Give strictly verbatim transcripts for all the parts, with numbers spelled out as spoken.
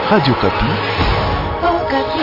Radio Kapi. Oh, Kapi.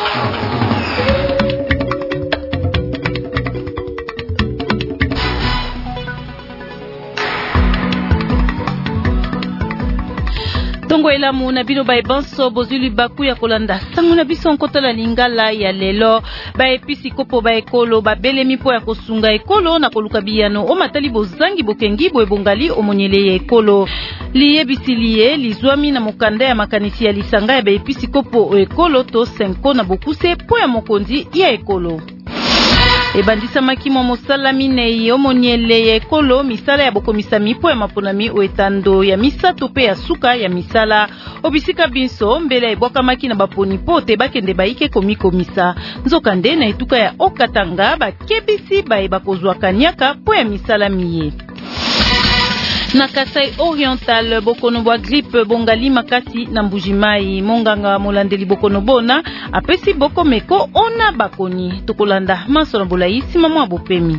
Tongo elamu na bino ba ebanso bozuli baku ya kolanda sango na biso nkota la lingala ya lelo ba episi kopo ba ekolo ba belemi po ya kosunga ekolo na koluka biyano o matali bozangi bokengi bo ebongali omonyele ya ekolo liye bisiliye lizwami na mokanda ya makanisi ya lisanga ya ba episi kopo o ekolo to senko na bokuse po ya mokonzi ya ekolo. Ebandisa makimo mosala minei omonyele ya ekolo misala ya bokomisami po ya maponami o etando ya misato pe ya suka ya misala obisika binso mbele ebwaka maki na baponi po te bakende baike komikomisa nzokande na etuka ya Okatanga bakebisi bae bakozwa kanyaka po ya misala miye. Na Kasai Oriental bokono bwa grippe bongali makasi na Mbujimai monganga molandeli bokono bona apesi boko meko ona bakoni tokolanda maso na bolaisi mama bopemi.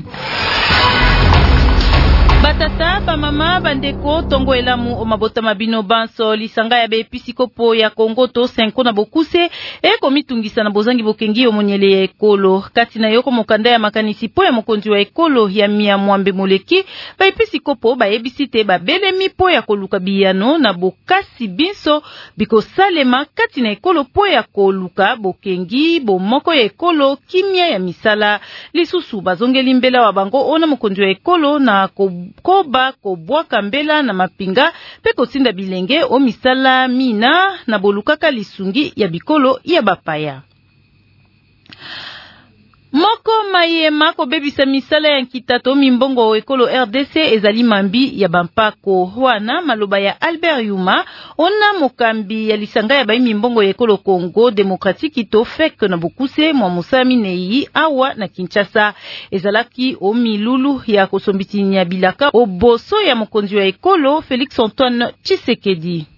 Batata ba mama bandeko tongo elamu o mabota mabino banso lisanga ya bepisi kopo ya Kongo to senko na bokuse e komitungisa na bozangi bokengi omonyele ya ekolo kati na yoko mokanda ya makanisi po ya mokonzi wa ekolo ya mia mwambe moleki ba episi kopo ba ebisite ba belemi po ya koluka biyano na bokasi binso biko salema kati na ekolo po ya koluka bokengi bo moko ya ekolo kimia ya misala lisusu bazongeli mbela wa bango ona mokonzi wa ekolo na ko koba kobwaka mbela na mapinga pe kosinda bilenge o misala mina na bolukaka lisungi ya bikolo ya bapaya. Moko mayema ko bebisa misala ya nkitato mimbongo ekolo R D C ezali mambi ya bampako wana maloba ya Albert Yuma ona mokambi ya lisanga ya bai mimbongo ekolo Congo Demokratiki to fek na bokuse mwa musami nei awa na Kinshasa ezalaki o milulu ya kosombitinya bilaka o boso ya mokonzi wa ekolo Félix Antoine Tshisekedi.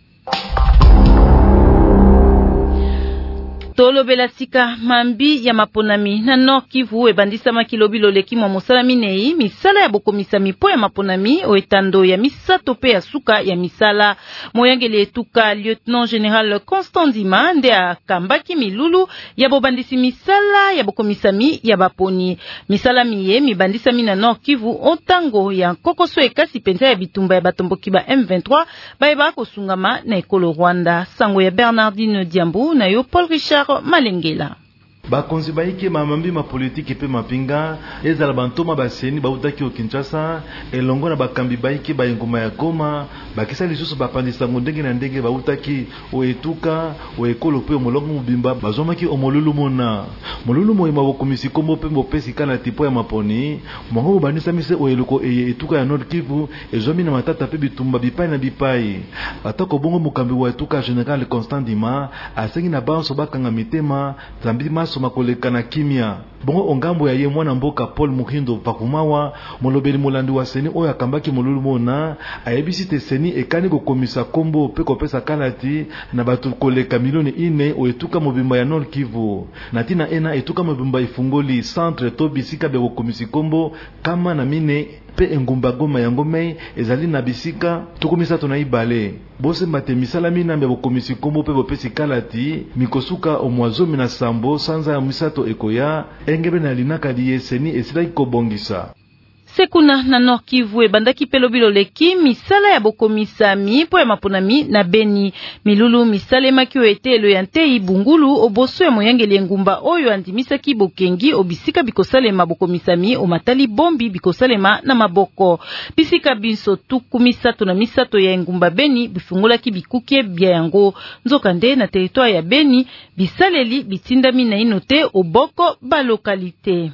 Tolo belasika mambi ya maponami na Nord Kivu ebandisa makilobi loleki mwa mosala minei misala ya bokomisa mipo ya maponami o etando ya misato pe ya suka ya misala moyangeli etuka lieutenant général Constant Dima nde akambaki milulu ya bobandisi misala ya bokomisami ya baponi misala miye mibandisa mina Nord Kivu ontango ya kokoso ekasi penza ya bitumba ya batomboki ba M vingt-trois baeba kosungama na ekolo Rwanda sango ya Bernardine Diambu na yo Paul Richard Malengela. Bakonzi baike mamambi ma politique pe mapinga ezala bantoma baseni bautaki o Kinshasa elongo na bakambi baike ba ngoma ya Goma bakisa lisusu bapandisa ndenge na ndenge bautaki o etuka o ekolo pe molongo mubimba bazomaki o molulu mona molulu moyema bokomisi kombo pe mbopesi kana tipo ya maponi mongo bandisa mise o eluko e etuka ya Nord Kivu ezomi na matata pe bitumba bipai na bipai atako bongo mukambi wa etuka général Constant Dima asengi na banso bakanga mitema zambi maso makoleka na kimia bongo ongambo ya ye mwana mboka Paul Muhindo Pakumawa molobeli molandi wa seni oyo akambaki molulu mona ayebisi te seni ekani kokomisa kombo pe kopesa kalati na batu koleka milioni ine o etuka mobimba ya Nord Kivu na tina ena etuka mobimba ifungoli centre to bisika be kokomisi kombo kama na mine pe engumba Goma ya ngomei ezali na bisika tukomisa tona ibale bose mbate misala mina mbe bokomisi kombo pe bopesi kalati mikosuka omwazomi na sambo sanza ya misato ekoya engebe na linaka liye seni esila ikobongisa. Sekuna na Nord Kivu ebandaki pelobilo leki misala ya bokomisami po ya maponami na Beni milulu misale makio etelo ya ntei bungulu oboso ya moyangeli ngumba oyo andimisaki bokengi obisika bikosalema bokomisami o matali bombi bikosalema na maboko bisika binso tuku misato na misato ya ngumba Beni bifungolaki bikuke bya yango nzokande na territoire ya Beni bisaleli bitindami na inote oboko ba lokalite.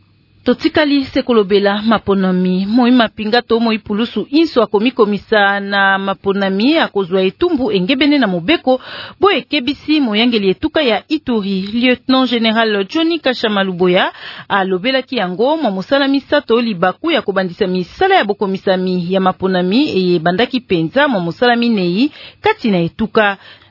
Totikali sekolobela maponami moi mapinga to moi pulusu inso akomikomisa na maponami akozwa etumbu engebene na mobeko bo ekebisi moyangeli etuka ya Ituri lieutenant général Johnny Kashamaluboya alobelaki yango mwa mosala misato libaku ya kobandisa misala ya bokomisami ya maponami e bandaki penza mwa mosala minei kati na etuka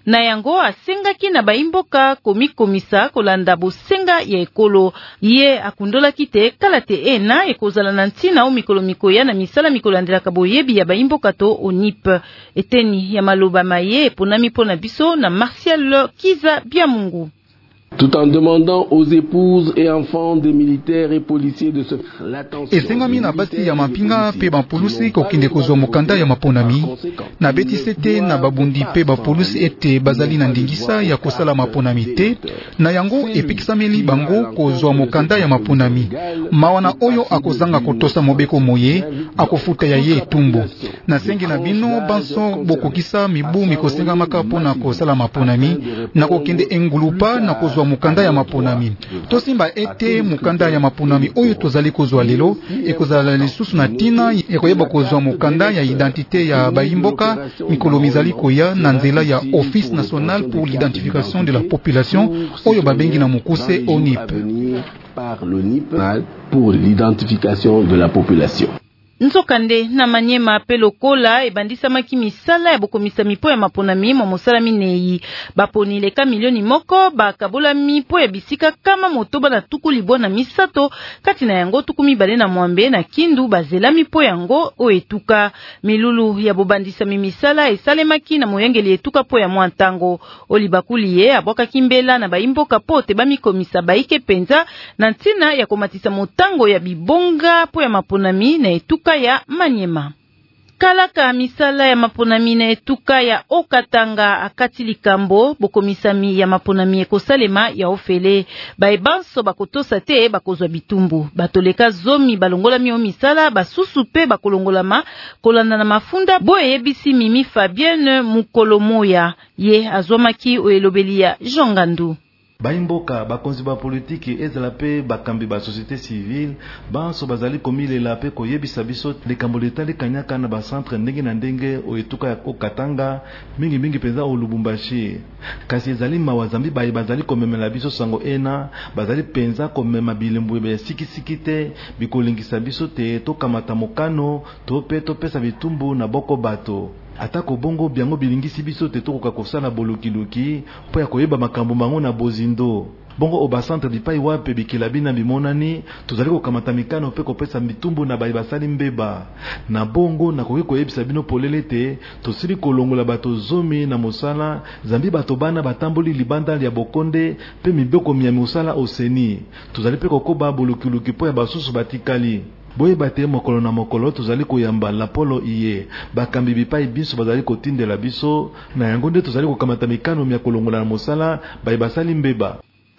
na yango asengaki na baimboka komikomisa kolanda bosenga ya ekolo. Ye akundolaki te kala te ena ekozala na ntina o mikolo mikoya na misala mikolandelaka boyebi ya baimboka to O N I P. Eteni ya maloba maye eponami pona biso na Martial Kiza Biamungu. Tout en demandant aux épouses et enfants des militaires et policiers de se faire l'attention. Esengami na basi ya mapinga pe ba polisi kokinde kozwa mokanda ya maponami na betisete na babundi pe ba polisi ete bazali na ndingisa ya kosala maponami te na yango epikisameli bango kozwa mokanda ya maponami. Mawana oyo akozanga kotosa mobeko moye akofuta ya ye etumbu. Na sengi na bino banso bokokisa mibu mikosenga maka pona kosala maponami na kokinde engulupa na kozwa mukanda ya maponami. Tosimba ete mukanda ya maponami oyo tozali kozwa lelo ekozala lisusu na tina ekoyeba kozwa mukanda ya identité ya baimboka mikolo mizali koya na nzela ya Office National pour l'identification de la population oyo babengi na mukuse O N I P. Par l'O N I P pour l'identification de la population. Nzokande na Manyema pe lokola ebandisamaki misala ya bokomisa mipo ya maponami mo mosala minei baponi leka milioni moko bakabola mipo ya bisika kama motoba na tuku libona misato kati na yango tuku mibale na mwambe na Kindu bazela mipo yango o etuka milulu ya bobandisa misala esalemaki na moyengeli etuka po ya mwantango olibakuliye abwaka kimbela na baimboka pote bamikomisa baike penza na ntina ya komatisa motango ya bibonga po ya maponami na etuka ya Manyema. Kalaka misala ya maponami na etuka ya Okatanga akati likambo bokomisami ya maponami ekosalema ya ofele baibanso bakotosa te bakozwa bitumbu batoleka zomi balongola mio misala basusu pe bakolongolama kolanda na mafunda boye yebisi Mimi Fabienne Mukolomoya ye azwamaki oelobeli ya Jongandu. Baimboka bakonzi ba politiki ezala pe bakambi ba société civile banso bazali komilela pe koyebisa biso likambo letali kanyaka na ba centre ndenge na ndenge o etuka ya Okatanga mingi mingi penza o Lubumbashi kasi ezali mawazambi bayi bazali komemela biso sango ena bazali penza komema bilembu ya sikisiki te bikolingisa biso te to kamata mokano to pe to pesa bitumbu na boko bato. Atako bongo biango bilingisi biso te tokoka kosala bolukiluki po ya koyeba makambo mango na bozindo. Bongo oba centre di pai wape bikilabi na bimonani tozali kokamata mikano pe kopesa mitumbu na bayi basali mbeba. Na bongo na koki koyebisa bino polele te tosili kolongola bato zomi na mosala zambi bato bana batamboli libanda ya bokonde pe mibeko mia mosala oseni. Tozali pe kokoba bolukiluki po ya basusu batikali. Boye bate mokolo na mokolo tozali koyamba la polo iye bakambi bipai biso bazali kotindela biso na yango nde tozali kokamata mikano mia kolongola na mosala bayi basali mbeba.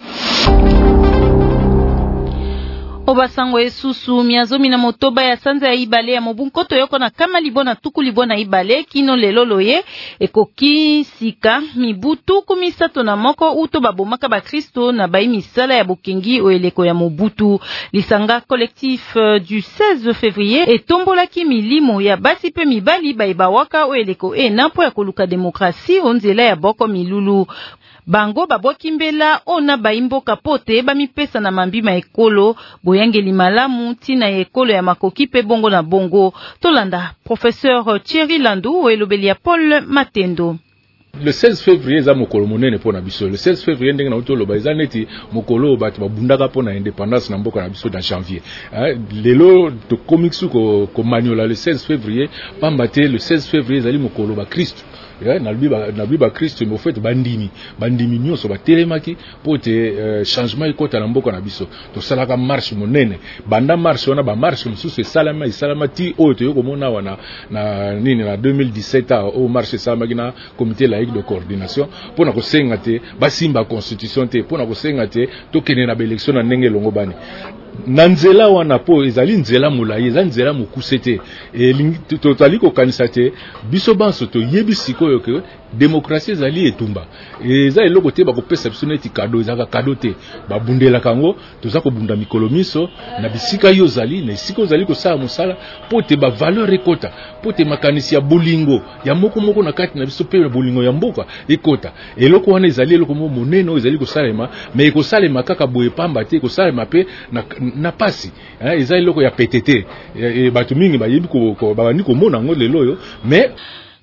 Obasango esusu miazomi na motoba ya sanza ya ibale ya mobunkoto yoko na kama libona tuku libona ibale kino lelo loye ekoki sika mibutu kumisato na moko uto babomaka ba Kristo na bayi misala ya bokengi oeleko ya mobutu. Lisanga collectif du seize février etombolaki milimo ya basi pe mibali bayi bawaka oeleko e nampo ya koluka demokrasi onzela ya boko milulu. Bango babwaki mbela ona baimboka pote bamipesa na mambima ekolo boyangeli malamu tina ekolo ya makoki pe bongo na bongo. Tolanda professeur Thierry Landou oelobeli ya Paul Matendo. Le seize février za mokolo monene pona biso. Le seize février ndenge na utolo baza neti mokolo bato babundaka pona indépendance na mboka na biso dans janvier. Lelo to komiksu ko ko maniola le seize février pambate le seize février zali mokolo ba Christ. Yeah, na biba na biba Christ mo fait bandimi bandimi nyonso ba telemaki pote uh, changement ikota na mboka na biso to salaka marche monene banda marche ona ba marche mususu salama isalama ti o to yoko mona wana na nini na deux mille dix-sept au marche salama gina comité laïque de coordination pona ko senga te basimba constitution te pona ko senga te to kene na élection na ndenge longo bani na nzela wana po ezali nzela mulayi ezali nzela mokuse te e totali kokanisa te biso banso toyebi sikoyo ke démocratie ezali etumba eza eloko te bakopesa biso neti kado ezaka kado te babundela kango toza kobunda mikolo miso na bisika yo zali na esika ozali kosala mosala po te ba valeur ekota po te makanisi ya bolingo ya moko moko na kati na biso pe bolingo ya mboka ekota eloko wana ezali eloko mo monene ezali kosalema mais ekosalema kaka boye pamba te ekosalema pe na na pasi eh, eza eloko ya P T T e bato mingi bayebi ko babandi komona ngo lelo yo mais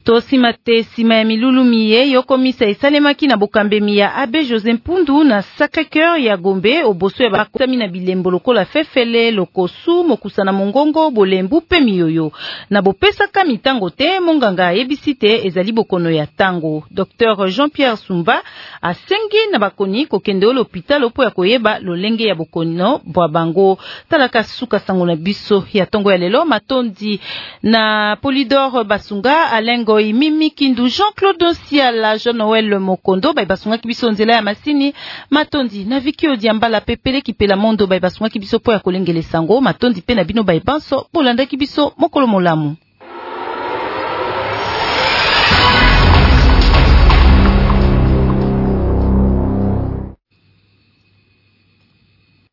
Tosima te sima ya milulu miye yokomisa esalemaki na bokambemi ya Abbé José Mpundu na Sacré-Cœur ya Gombe oboso ya bakutami na bilembo lokola fefele lokosu mokusana mongongo bolembu pe miyoyo na bopesaka mitango te monganga ayebisi te ezali bokono ya tango. Docteur Jean-Pierre Sumba asengi na bakoni kokende l'hôpital opo ya koyeba lolenge ya bokono bwa bango. Talaka suka sango na biso ya tongo ya lelo matondi na Polydore Basunga Alengo Mimi Kindu Jean-Claude Osiala Jean Noël Mokondo bai basunga kibiso nzela ya masini matondi na Viki Odiambala pepele kipela mondo bai basunga kibiso po ya kolengele sango matondi pe na bino bai banso bolanda kibiso mokolo molamu.